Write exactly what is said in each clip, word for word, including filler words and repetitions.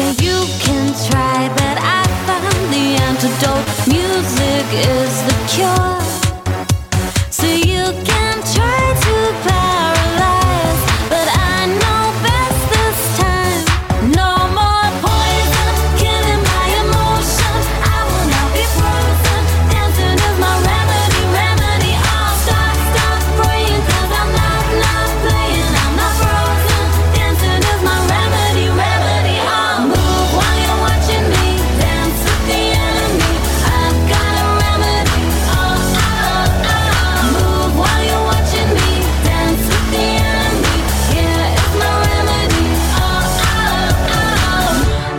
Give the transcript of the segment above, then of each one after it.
Yeah, you can try, but I found the antidote. Music is the cure. So you can try to paralyze, but I know best this time. No more poison, killing my emotions. I will not be frozen. Dancing is my remedy, remedy. I'll stop, stop praying, cause I'm not, not playing. I'm not frozen. Dancing is my remedy, remedy. I'll move while you're watching me dance with the enemy. I've got a remedy. Oh, oh, oh. Move while you're watching me dance with the enemy. Yeah, it's my remedy. Oh, oh, oh.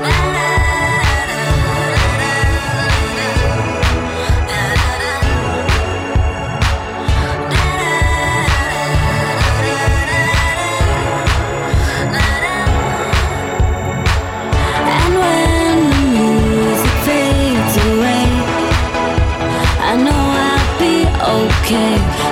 And when the music fades away, I know I'll be okay.